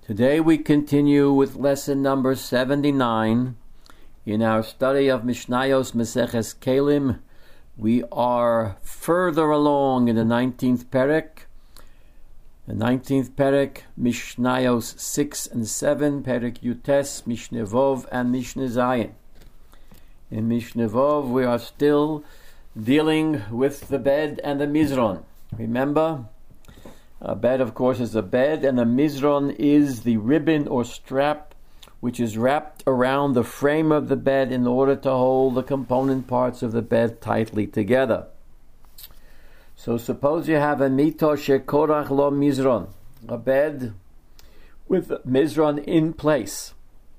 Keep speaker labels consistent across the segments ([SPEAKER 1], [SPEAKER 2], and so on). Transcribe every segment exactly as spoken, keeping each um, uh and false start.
[SPEAKER 1] Today we continue with lesson number seventy-nine. In our study of Mishnayos Maseches Kelim, we are further along in the nineteenth perek. The nineteenth perek, Mishnayos six and seven, Perek Yutes, Mishneh Vov, and Mishneh Zayin. In Mishneh Vov, we are still dealing with the bed and the mizron. Remember? A bed, of course, is a bed, and a mizron is the ribbon or strap which is wrapped around the frame of the bed in order to hold the component parts of the bed tightly together. So suppose you have a mito shekorach lo mizron, a bed with mizron in place,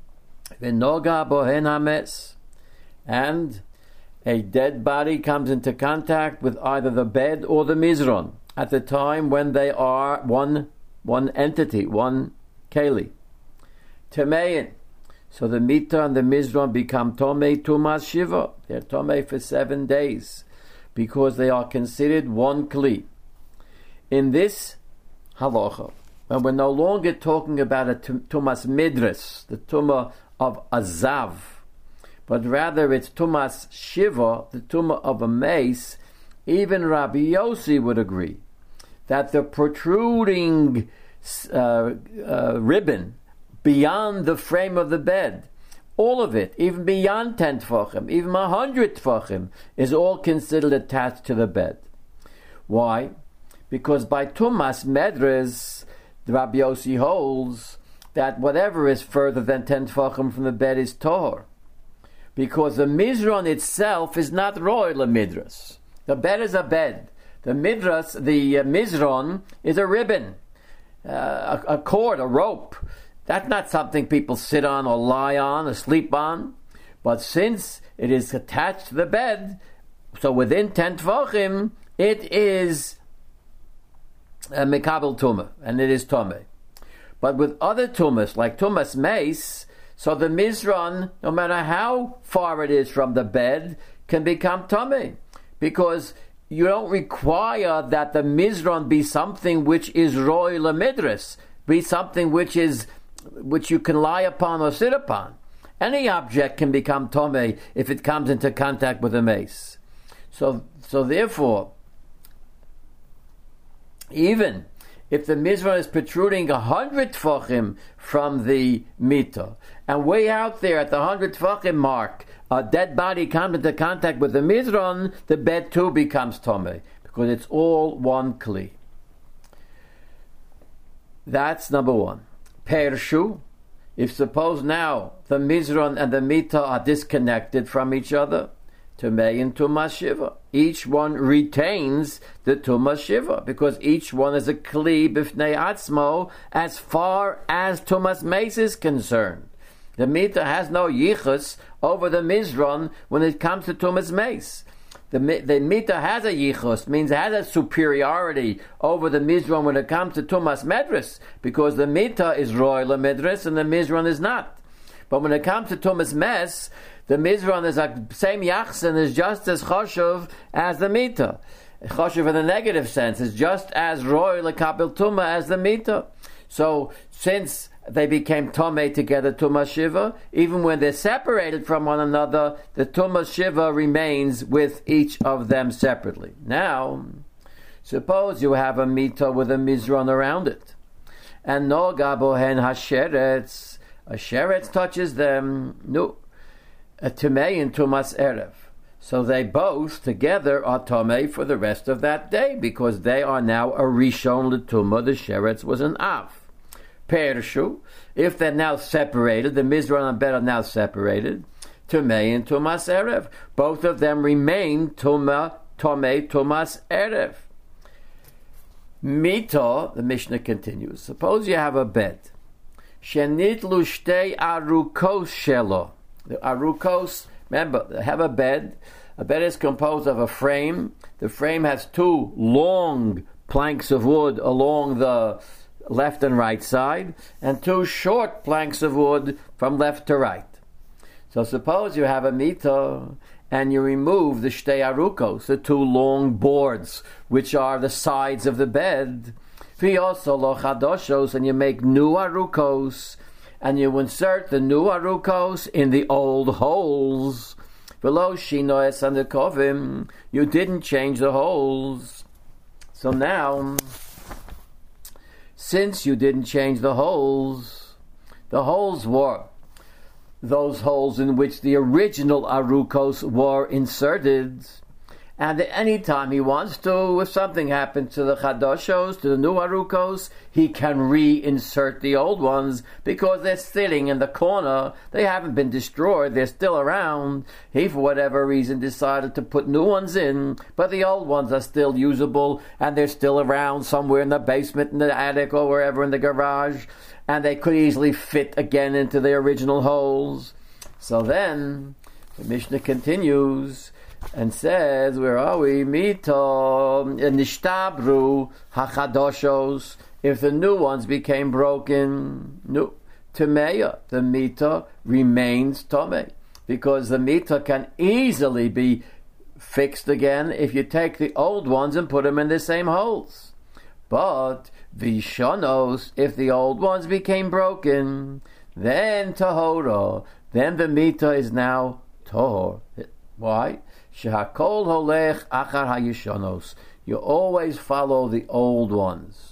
[SPEAKER 1] v'noga bohen hames, and a dead body comes into contact with either the bed or the mizron at the time when they are one one entity, one keli. Temein. So the mita and the mizron become tomei tumas shiva. They're tomei for seven days because they are considered one kli. In this halacha, when we're no longer talking about a tumas midras, the tumah of azav, but rather it's tumas shiva, the tumah of a mace, even Rabbi Yossi would agree that the protruding uh, uh, ribbon beyond the frame of the bed, all of it, even beyond ten tefachim, even a hundred tefachim, is all considered attached to the bed. Why? Because by tumas medres, Rabbi Yossi holds that whatever is further than ten tefachim from the bed is tohor. Because the mizron itself is not roy lemidras. The bed is a bed. The midras, the uh, mizron, is a ribbon, uh, a, a cord, a rope. That's not something people sit on or lie on or sleep on. But since it is attached to the bed, so within ten tvachim, it is a mekabel tumah, and it is tomeh. But with other tumas, like tumas mace, so the mizron, no matter how far it is from the bed, can become tomeh, because you don't require that the mizron be something which is roy lemidras, be something which is which you can lie upon or sit upon. Any object can become tomei if it comes into contact with a mace. So, so therefore, even if the mizron is protruding a hundred tefachim from the mita, and way out there at the hundred tefachim mark, a dead body comes into contact with the mizron, the bed too becomes tomei, because it's all one kli. That's number one. Pershu, if suppose now the mizron and the mita are disconnected from each other, tomei and tumas shiva, each one retains the tumas shiva, because each one is a kli b'fnei atzmo as far as tumas mace is concerned. The mita has no yichus over the mizron when it comes to tumas mace. The, the mita has a yichus, means it has a superiority over the mizron when it comes to tumas medris, because the mita is roy lemidris and the mizron is not. But when it comes to tumas mes, the mizron is a same yachsin, is just as choshev as the mita. Choshev in the negative sense is just as roy lekabel tuma as the mita. So since they became tomei together, tumas shiva, even when they're separated from one another, the tumas shiva remains with each of them separately. Now, suppose you have a mita with a mizron around it, and noga bohen hasheretz, a sheretz touches them, no, a tomei and tumas erev. So they both together are tomei for the rest of that day, because they are now a rishon l'tumah. The sheretz was an av. Pershu, if they're now separated, the mizron and bed are now separated, tomei and tumas erev. Both of them remain tuma, tomei, tumas erev. Mita, the Mishnah continues. Suppose you have a bed. Shenitlu shtei arukos shelo. The arukos, remember, they have a bed. A bed is composed of a frame. The frame has two long planks of wood along the left and right side, and two short planks of wood from left to right. So suppose you have a mita, and you remove the shtei arukos, the two long boards, which are the sides of the bed. V'yoso lo chadoshos, and you make new arukos, and you insert the new arukos in the old holes. V'lo shino es anakovim, you didn't change the holes. So now, since you didn't change the holes, the holes were those holes in which the original arukos were inserted. And at any time he wants to, if something happens to the chadoshos, to the new arukos, he can reinsert the old ones because they're sitting in the corner. They haven't been destroyed. They're still around. He, for whatever reason, decided to put new ones in, but the old ones are still usable, and they're still around somewhere in the basement, in the attic, or wherever in the garage, and they could easily fit again into the original holes. So then, the Mishnah continues and says, where are we? Mito nishtabru hachadoshos. If the new ones became broken, no, Tameya, the mita remains tame, because the mita can easily be fixed again if you take the old ones and put them in the same holes. But vishonos, if the old ones became broken, then tahora, then the mita is now tahor. Why? Shehakol holech achar hayishonos. You always follow the old ones,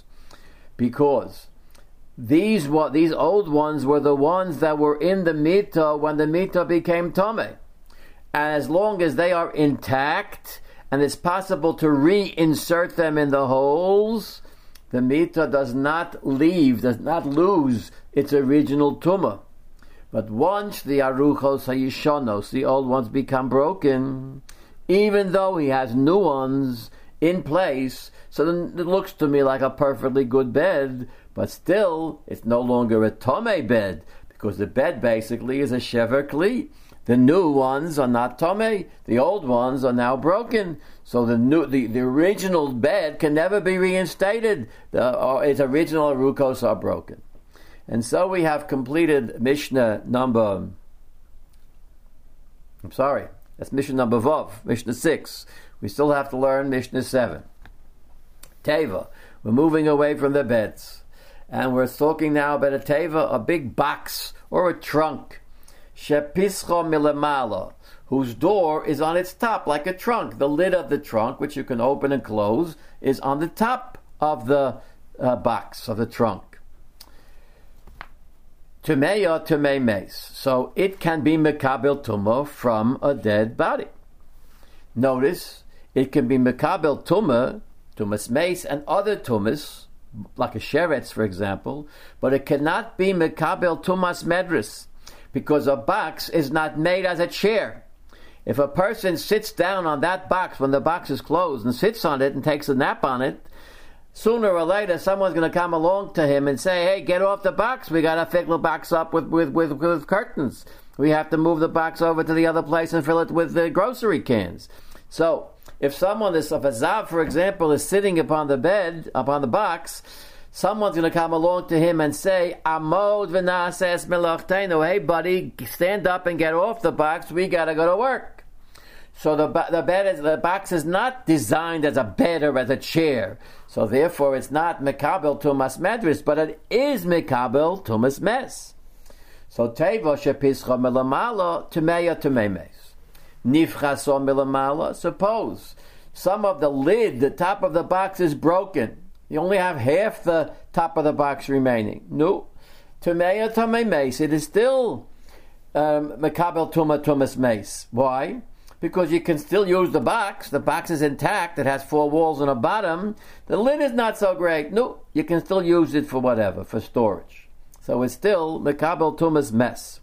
[SPEAKER 1] because these what these old ones were the ones that were in the mita when the mita became tameh, and as long as they are intact and it's possible to reinsert them in the holes, the mita does not leave, does not lose its original tumah. But once the aruchos hayishonos, the old ones, become broken, even though he has new ones in place, so then it looks to me like a perfectly good bed, but still it's no longer a tomei bed, because the bed basically is a shever kli. The new ones are not tomei, the old ones are now broken, so the new, the, the original bed can never be reinstated. The, or its original arukos are broken. And so we have completed Mishnah number, I'm sorry, that's Mishnah number Vav, Mishnah six. We still have to learn Mishnah seven. Teva, we're moving away from the beds. And we're talking now about a teva, a big box or a trunk. Shepischo milamala, whose door is on its top like a trunk. The lid of the trunk, which you can open and close, is on the top of the uh, box, of the trunk. Tumeya tumei meis. So it can be mekabel tumah from a dead body. Notice, it can be mekabel tumah, tumas meis, and other tumas, like a sheretz, for example, but it cannot be mekabel tumas medris, because a box is not made as a chair. If a person sits down on that box when the box is closed and sits on it and takes a nap on it, sooner or later, someone's going to come along to him and say, hey, get off the box. We got to fill the box up with, with, with, with curtains. We have to move the box over to the other place and fill it with the grocery cans. So, if someone is, if a zav, for example, is sitting upon the bed, upon the box, someone's going to come along to him and say, Amod v'na'ases melachteinu. Hey, buddy, stand up and get off the box. We got to go to work. So the the bed is, the box is not designed as a bed or as a chair. So therefore, it's not mekabel tumas medris, but it is mekabel tumas mes. So teva shepischa melamala tumeya tumemes. Nifchaso melamala. Suppose some of the lid, the top of the box, is broken. You only have half the top of the box remaining. No, tumeya tumemes. It is still um, mekabel tuma tumas mes. Why? Because you can still use the box. The box is intact. It has four walls and a bottom. The lid is not so great. No, you can still use it for whatever, for storage. So it's still mekabel tumas mes.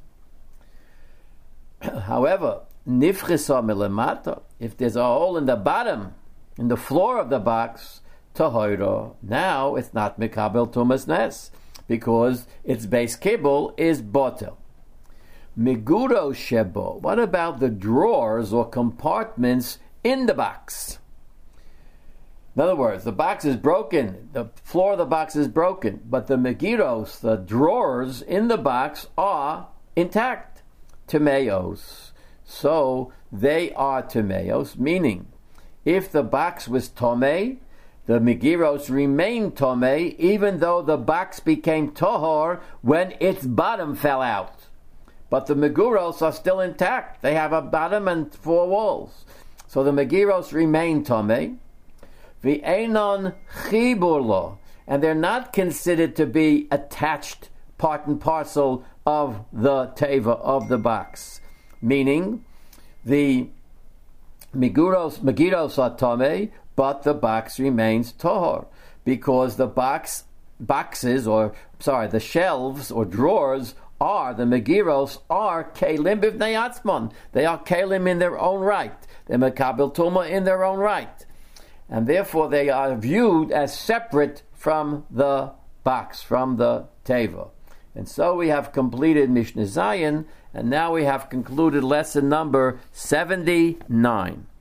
[SPEAKER 1] However, nifchisa milamata, if there's a hole in the bottom, in the floor of the box, tahoira, now it's not mekabel tumas mes, because its base kibble is botel. Meguro shebo. What about the drawers or compartments in the box? In other words, the box is broken, the floor of the box is broken, but the megiros, the drawers in the box, are intact. Timeos. So they are timeos, meaning if the box was tomei The Megiros remain Tomei, even though the box became Tohor when its bottom fell out. But the Meguros are still intact. They have a bottom and four walls. So the Megiros remain Tomei. V'einon Chibur lo, and they're not considered to be attached part and parcel of the teva, of the box. Meaning, the Meguros, Megiros are Tomei, but the box remains Tohor, because the box, boxes, or, sorry, the shelves or drawers are, the Megiros are Kelim b'vnei atzmon. They are Kelim in their own right. They're Mekabel Tumah in their own right. And therefore they are viewed as separate from the box, from the teva. And so we have completed Mishnah Zayin, and now we have concluded lesson number seventy-nine.